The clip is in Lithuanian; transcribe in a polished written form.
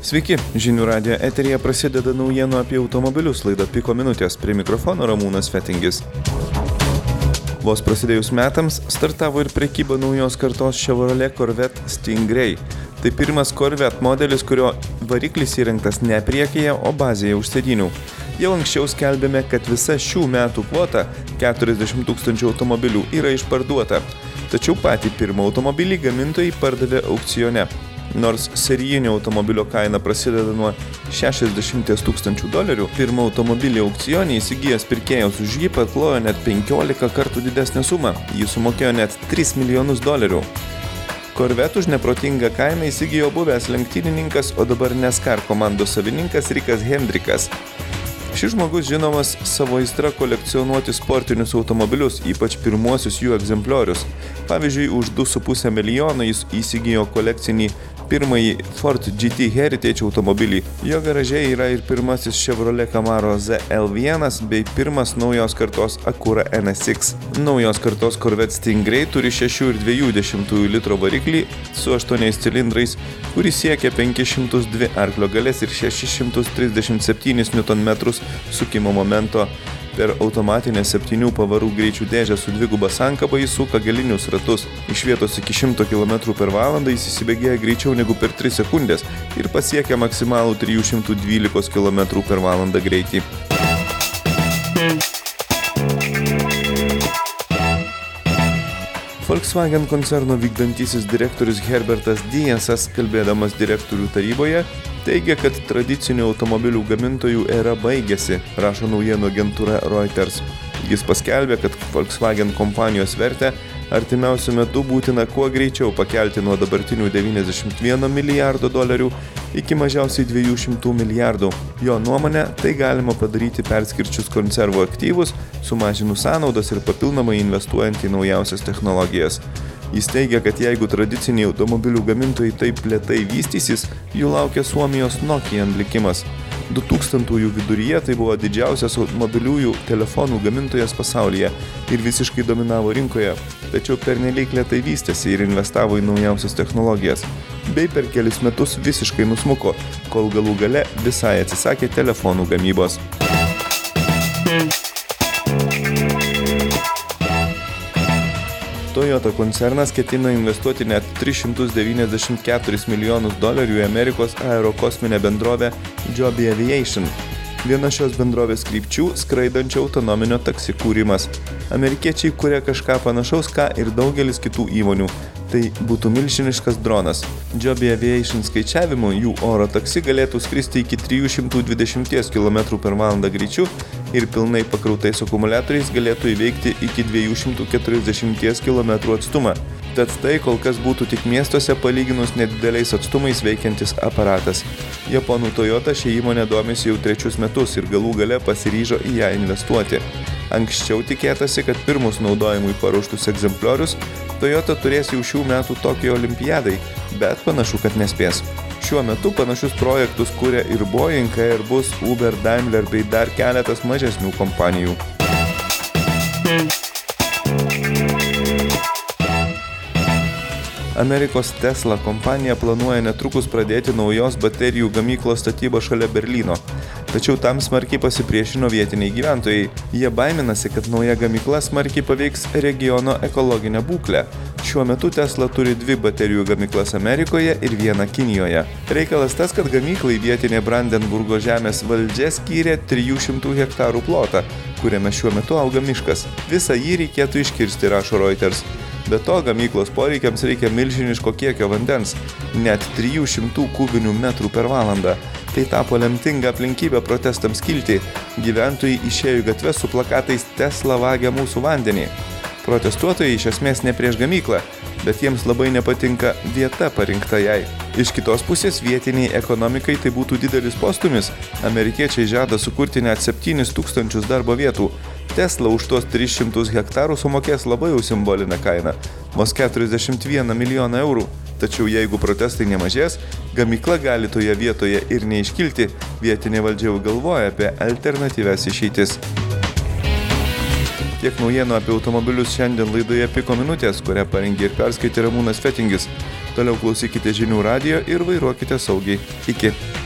Sveiki, žinių radijo eteryje prasideda naujienų apie automobilius laida Piko minutės, prie mikrofono Ramūnas Fetingis. Vos prasidėjus metams startavo ir prekyba naujos kartos Chevrolet Corvette Stingray. Tai pirmas Corvette modelis, kurio variklis įrengtas ne priekyje, o bazėje už sėdynių. Jau anksčiau skelbėme, kad visa šių metų kvota 40 000 automobilių yra išparduota. Tačiau patį pirmą automobilį gamintojai pardavė aukcione. Nors serijinio automobilio kaina prasideda nuo $60 000, pirmą automobilį aukcione įsigijęs pirkėjas už jį paklojo net 15 kartų didesnę sumą. Jis sumokėjo net $3 milijonus. Corvette už neprotingą kainą įsigijo buvęs lenktynininkas, o dabar NASCAR komandos savininkas Rickas Hendrickas. Šis žmogus žinomas savo aistra kolekcionuoti sportinius automobilius, ypač pirmuosius jų egzempliorius. Pavyzdžiui, už $2,5 milijono jis įsigijo kolekcinį pirmąjį Ford GT Heritage automobilį. Jo garaže yra ir pirmasis Chevrolet Camaro ZL1 bei pirmas naujos kartos Acura NSX. Naujos kartos Corvette Stingray turi 6,2 litro variklį su 8 cilindrais, kuris siekia 502 arklio galės ir 637 Nm sukimo momento. Per automatinę 7 pavarų greičių dėžę su dviguba sankaba jis suka galinius ratus. Iš vietos iki 100 km/h jis įsibėgėja greičiau negu per 3 sekundės ir pasiekia maksimalų 312 km/h greitį. Volkswagen koncerno vykdantysis direktorius Herbertas Diesas, kalbėdamas direktorių taryboje, teigia, kad tradicinių automobilių gamintojų era baigėsi, rašo naujienų agentūra Reuters. Jis paskelbė, kad Volkswagen kompanijos vertę artimiausiu metu būtina kuo greičiau pakelti nuo dabartinių $91 milijardo iki mažiausiai $200 milijardų. Jo nuomone, tai galima padaryti perskirčius konservų aktyvus, sumažinus sąnaudas ir papildomai investuojant į naujausias technologijas. Jis teigia, kad jeigu tradiciniai automobilių gamintojai taip lėtai vystysis, jų laukia Suomijos Nokia likimas. 2000-ųjų viduryje tai buvo didžiausias mobiliųjų telefonų gamintojas pasaulyje ir visiškai dominavo rinkoje, tačiau pernelyg lėtai vystėsi ir investavo į naujausias technologijas, bei per kelis metus visiškai nusmuko, kol galų gale visai atsisakė telefonų gamybos. Toyota koncernas ketina investuoti net $394 milijonus į Amerikos aerokosminę bendrovę Joby Aviation. Viena šios bendrovės krypčių – skraidančio autonominio taksi kūrimas. Amerikiečiai kuria kažką panašaus, ką ir daugelis kitų įmonių. Tai būtų milžiniškas dronas. Joby Aviation skaičiavimu jų oro taksi galėtų skristi iki 320 km/h greičiu ir pilnai pakrautais akumuliatoriais galėtų įveikti iki 240 km atstumą. Tad tai kol kas būtų tik miestuose palyginus nedideliais atstumais veikiantis aparatas. Japonų Toyota šią įmonę domisi jau 3 metus ir galų gale pasiryžo į ją investuoti. Anksčiau tikėtasi, kad pirmus naudojimui paruoštus egzempliorius Toyota turės jau šių metų Tokijo olimpiadai, bet panašu, kad nespės. Šiuo metu panašius projektus kuria ir Boeing, Airbus, Uber, Daimler bei dar keletas mažesnių kompanijų. Amerikos Tesla kompanija planuoja netrukus pradėti naujos baterijų gamyklos statybą šalia Berlyno. Tačiau tam smarkiai pasipriešino vietiniai gyventojai. Jie baiminasi, kad nauja gamykla smarkiai paveiks regiono ekologinę būklę. Šiuo metu Tesla turi 2 baterijų gamyklas Amerikoje ir 1 Kinijoje. Reikalas tas, kad gamyklai vietinė Brandenburgo žemės valdžia skyrė 300 hektarų plotą, kuriame šiuo metu auga miškas. Visą jį reikėtų iškirsti, rašo Reuters. Be to, gamyklos poreikiams reikia milžiniško kiekio vandens, net 300 kubinių metrų per valandą. Tai tapo lemtinga aplinkybė protestams kilti. Gyventojai išėjo į gatves su plakatais "Tesla vagia mūsų vandenį". Protestuotojai iš esmės ne prieš gamyklą, bet jiems labai nepatinka vieta parinkta jai. Iš kitos pusės vietiniai ekonomikai tai būtų didelis postūmis. Amerikiečiai žada sukurti net 7,000 darbo vietų. Tesla už tuos 300 hektarų sumokės labai jau simbolinę kainą – vos €41 milijoną. Tačiau jeigu protestai nemažės, gamykla gali toje vietoje ir neiškilti, vietinė valdžia jau galvoja apie alternatyvias išeitis. Tiek naujienų apie automobilius šiandien laidoje Piko minutės, kurią parengė ir perskaitė Ramūnas Fetingis. Toliau klausykite žinių radijo ir vairuokite saugiai. Iki.